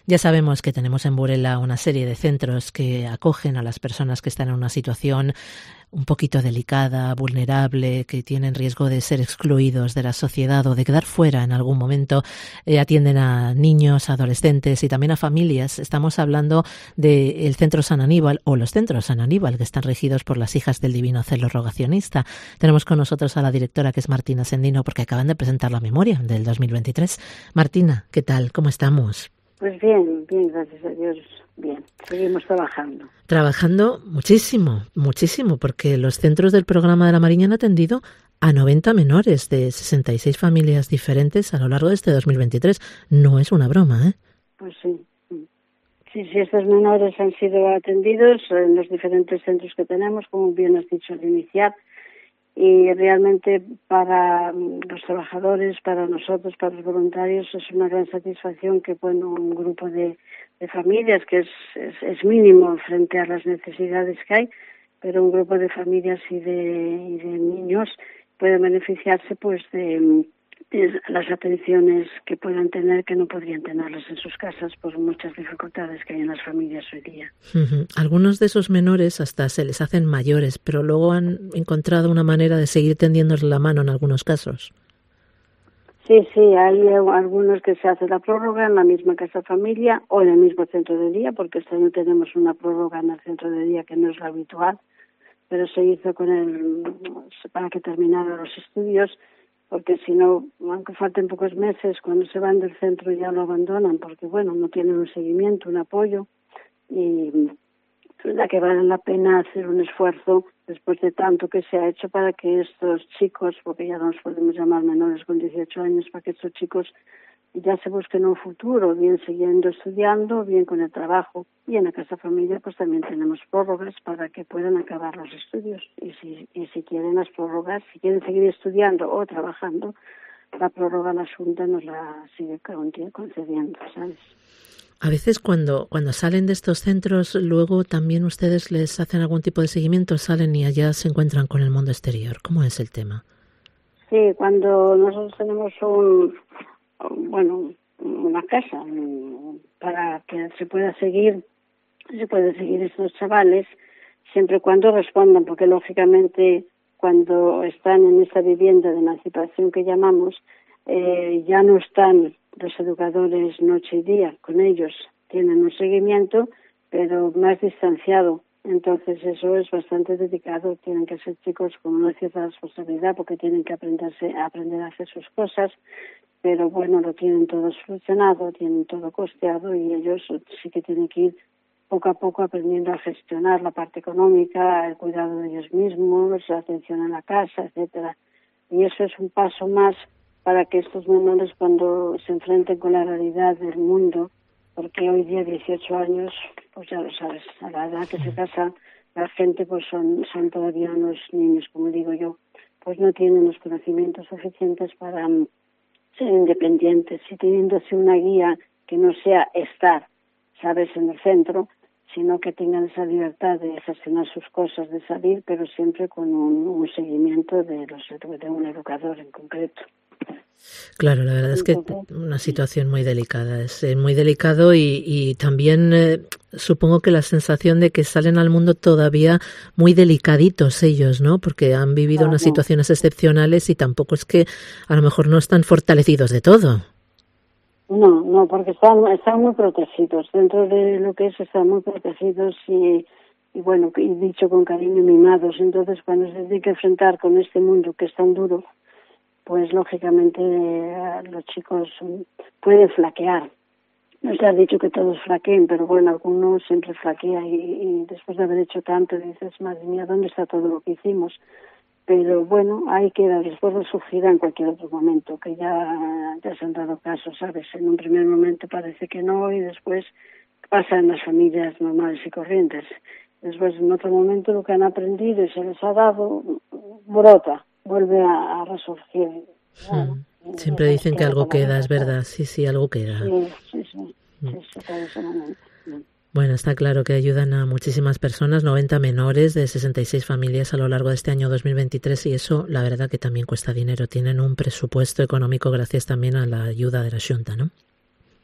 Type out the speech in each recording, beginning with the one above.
Ya sabemos que tenemos en Burela una serie de centros que acogen a las personas que están en una situación un poquito delicada, vulnerable, que tienen riesgo de ser excluidos de la sociedad o de quedar fuera en algún momento. Atienden a niños, adolescentes y también a familias. Estamos hablando del Centro San Aníbal o los Centros San Aníbal, que están regidos por las Hijas del Divino Celo Rogacionista. Tenemos con nosotros a la directora, que es Martina Sendino, porque acaban de presentar la memoria del 2023. Martina, ¿qué tal? ¿Cómo estamos? Pues bien, gracias a Dios, bien. Seguimos trabajando. Trabajando muchísimo, porque los centros del programa de la Mariña han atendido a 90 menores de 66 familias diferentes a lo largo de este 2023. No es una broma, ¿eh? Pues sí. Sí, estos menores han sido atendidos en los diferentes centros que tenemos, como bien has dicho al iniciar. Y realmente para los trabajadores, para nosotros, para los voluntarios, es una gran satisfacción que un grupo de familias, que es mínimo frente a las necesidades que hay, pero un grupo de familias y de niños pueden beneficiarse pues de las atenciones que puedan tener, que no podrían tenerlas en sus casas por muchas dificultades que hay en las familias hoy día. Algunos de esos menores hasta se les hacen mayores, pero luego han encontrado una manera de seguir tendiéndoles la mano en algunos casos. Sí, hay algunos que se hace la prórroga en la misma casa familia o en el mismo centro de día, porque este año tenemos una prórroga en el centro de día que no es la habitual, pero se hizo para que terminara los estudios, porque si no, aunque falten pocos meses, cuando se van del centro ya lo abandonan, porque no tienen un seguimiento, un apoyo, y la que vale la pena hacer un esfuerzo después de tanto que se ha hecho para que estos chicos, porque ya no los podemos llamar menores con 18 años, para que estos chicos ya se busquen un futuro, bien siguiendo estudiando, bien con el trabajo. Y en la Casa Familia pues también tenemos prórrogas para que puedan acabar los estudios. Y si quieren las prórrogas, si quieren seguir estudiando o trabajando, la prórroga la Junta nos la sigue concediendo, ¿sabes? A veces cuando salen de estos centros, luego también ustedes les hacen algún tipo de seguimiento, salen y allá se encuentran con el mundo exterior. ¿Cómo es el tema? Sí, cuando nosotros tenemos una casa para que se puede seguir estos chavales, siempre y cuando respondan, porque lógicamente cuando están en esta vivienda de emancipación que llamamos, ya no están los educadores noche y día con ellos, tienen un seguimiento, pero más distanciado. Entonces eso es bastante dedicado, tienen que ser chicos con una cierta responsabilidad porque tienen que aprender a hacer sus cosas, pero lo tienen todo solucionado, tienen todo costeado y ellos sí que tienen que ir poco a poco aprendiendo a gestionar la parte económica, el cuidado de ellos mismos, la atención a la casa, etcétera. Y eso es un paso más para que estos menores, cuando se enfrenten con la realidad del mundo, porque hoy día 18 años, pues ya lo sabes, a la edad que se casa la gente pues son todavía unos niños, como digo yo, pues no tienen los conocimientos suficientes para ser independientes, y teniéndose una guía que no sea estar, sabes, en el centro, sino que tengan esa libertad de gestionar sus cosas, de salir, pero siempre con un seguimiento de un educador en concreto. Claro, la verdad es que una situación muy delicada, es muy delicado y también supongo que la sensación de que salen al mundo todavía muy delicaditos ellos, ¿no? Porque han vivido unas situaciones excepcionales y tampoco es que a lo mejor no están fortalecidos de todo. No, porque están muy protegidos, dentro de lo que están muy protegidos y dicho con cariño, mimados. Entonces cuando se tiene que enfrentar con este mundo que es tan duro, pues lógicamente los chicos pueden flaquear. No se ha dicho que todos flaqueen, pero algunos siempre flaquea y después de haber hecho tanto dices, madre mía, ¿dónde está todo lo que hicimos? Pero ahí queda, después resurgirá en cualquier otro momento, que ya se han dado casos, ¿sabes? En un primer momento parece que no y después pasa en las familias normales y corrientes. Después en otro momento lo que han aprendido y se les ha dado, brota. Vuelve a resurgir. Siempre dicen que algo queda, es verdad. Sí, algo queda. Sí, todo ese momento. Bueno, está claro que ayudan a muchísimas personas, 90 menores de 66 familias a lo largo de este año 2023 y eso, la verdad que también cuesta dinero. Tienen un presupuesto económico gracias también a la ayuda de la Xunta, ¿no?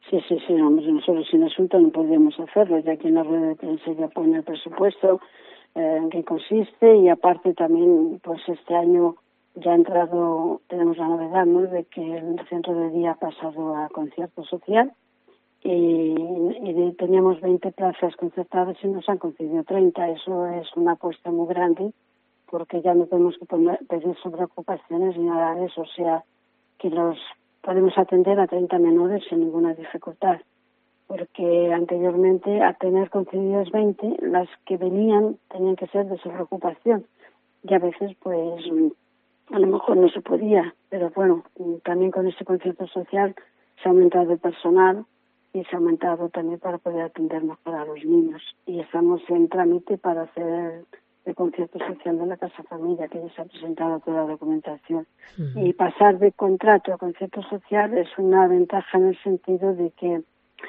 Sí, hombre, nosotros sin asunto no podríamos hacerlo, ya que en la rueda de prensa ya pone el presupuesto, en qué consiste, y aparte también, pues este año ya ha entrado, tenemos la novedad, ¿no?, de que el centro de día ha pasado a concierto social, y teníamos 20 plazas concertadas y nos han concedido 30. Eso es una apuesta muy grande, porque ya no tenemos que pedir sobreocupaciones ni nada de eso, o sea, que los podemos atender a 30 menores sin ninguna dificultad, porque anteriormente, a tener concedidas 20, las que venían tenían que ser de sobreocupación, y a veces, pues, a lo mejor no se podía, pero bueno, también con este concierto social se ha aumentado el personal y se ha aumentado también para poder atender mejor a los niños, y estamos en trámite para hacer el concierto social de la Casa Familia, que ya se ha presentado toda la documentación. Y pasar de contrato a concierto social es una ventaja en el sentido de que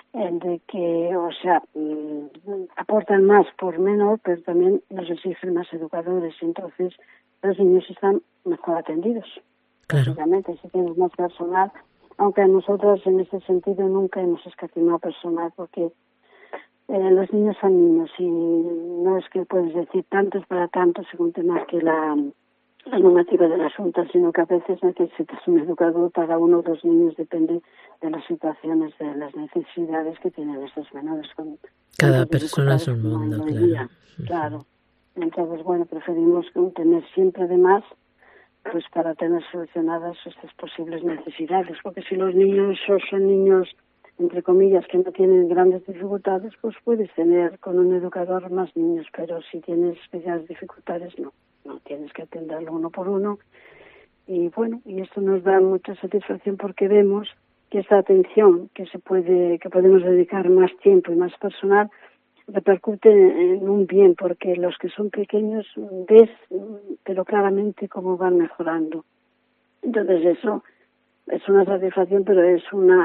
o sea, aportan más por menor, pero también nos exigen más educadores, entonces los niños están mejor atendidos. Claro. Básicamente, si tienes más personal, aunque nosotros en ese sentido nunca hemos escatimado personal, porque los niños son niños y no es que puedes decir tantos para tantos según te marque la normativa del asunto, sino que a veces necesitas un educador para uno o dos niños, depende de las situaciones, de las necesidades que tienen estos menores. Cada persona es un mundo, claro. Claro. Entonces, bueno, preferimos tener siempre de más, pues para tener solucionadas estas posibles necesidades, porque si los niños son niños, entre comillas, que no tienen grandes dificultades, pues puedes tener con un educador más niños, pero si tienes especiales dificultades, no tienes que atenderlo uno por uno. Y bueno, y esto nos da mucha satisfacción porque vemos que esta atención que podemos dedicar más tiempo y más personal repercute en un bien, porque los que son pequeños ves, pero claramente cómo van mejorando. Entonces eso es una satisfacción, pero es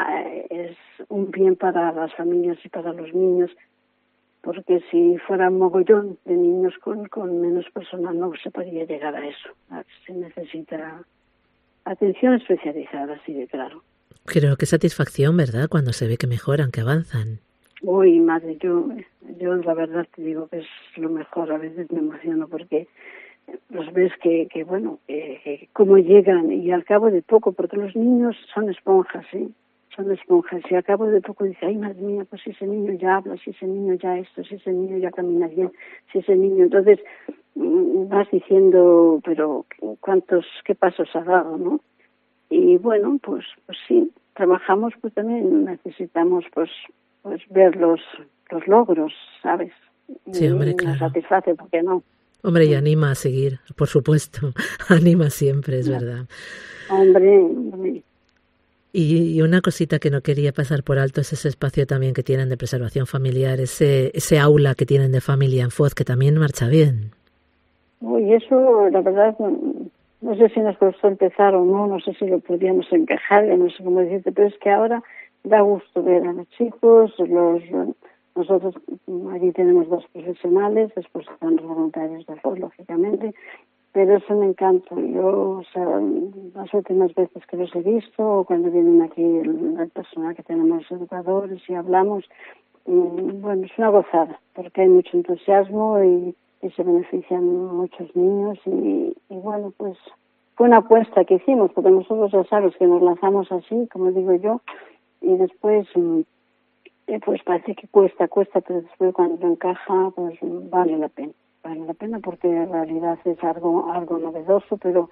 un bien para las familias y para los niños, porque si fuera un mogollón de niños con menos personal no se podría llegar a eso. Se necesita atención especializada, así de claro. Creo que satisfacción, ¿verdad?, cuando se ve que mejoran, que avanzan. Uy, madre, yo la verdad te digo que es lo mejor. A veces me emociono porque los ves que cómo llegan, y al cabo de poco, porque los niños son esponjas, ¿sí? Son esponjas, y al cabo de poco dice, ay, madre mía, pues si ese niño ya habla, si ese niño ya esto, si ese niño ya camina bien, si ese niño... Entonces vas diciendo, pero qué pasos ha dado, ¿no? Y bueno, pues sí, trabajamos, pues también necesitamos pues ver los logros, ¿sabes? Sí, hombre, claro. Nos satisface, ¿por qué no? Hombre, y anima a seguir, por supuesto. Anima siempre, es verdad. Hombre. Y una cosita que no quería pasar por alto es ese espacio también que tienen de preservación familiar, ese aula que tienen de familia en Foz, que también marcha bien. Uy, eso, la verdad, no sé si nos costó empezar o no sé si lo podíamos encajar, no sé cómo decirte, pero es que ahora da gusto ver a los chicos, nosotros allí tenemos 2 profesionales, después están los voluntarios de Foz, lógicamente, pero eso me encanta. Yo, o sea, las últimas veces que los he visto, o cuando vienen aquí el personal que tenemos educadores y hablamos, bueno, es una gozada, porque hay mucho entusiasmo y se benefician muchos niños y bueno, pues fue una apuesta que hicimos, porque nosotros ya sabes que nos lanzamos así, como digo yo, y después pues parece que cuesta, pero después cuando encaja, pues vale la pena porque en realidad es algo novedoso, pero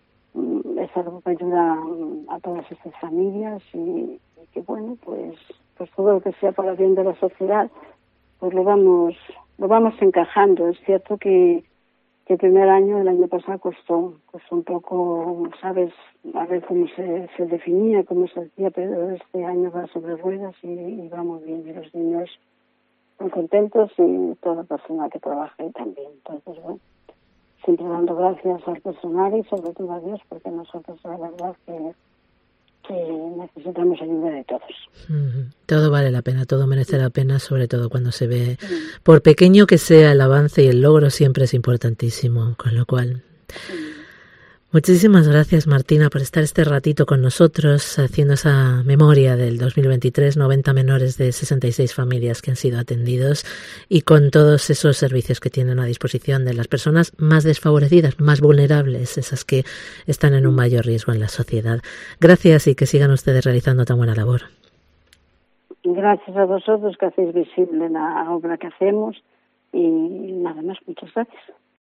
es algo que ayuda a todas estas familias y que bueno, pues todo lo que sea para el bien de la sociedad, pues lo vamos encajando. Es cierto que el primer año, el año pasado, costó un poco, ¿sabes?, a ver cómo se definía, cómo se hacía, pero este año va sobre ruedas y va muy bien, y los niños muy contentos y toda persona que trabaja ahí también. Entonces, bueno, siempre dando gracias al personal y sobre todo a Dios, porque nosotros la verdad que necesitamos ayuda de todos. Todo vale la pena, todo merece la pena, sobre todo cuando se ve, por pequeño que sea el avance, y el logro siempre es importantísimo, con lo cual... Muchísimas gracias, Martina, por estar este ratito con nosotros, haciendo esa memoria del 2023, 90 menores de 66 familias que han sido atendidos y con todos esos servicios que tienen a disposición de las personas más desfavorecidas, más vulnerables, esas que están en un mayor riesgo en la sociedad. Gracias y que sigan ustedes realizando tan buena labor. Gracias a vosotros que hacéis visible la obra que hacemos y nada más, muchas gracias.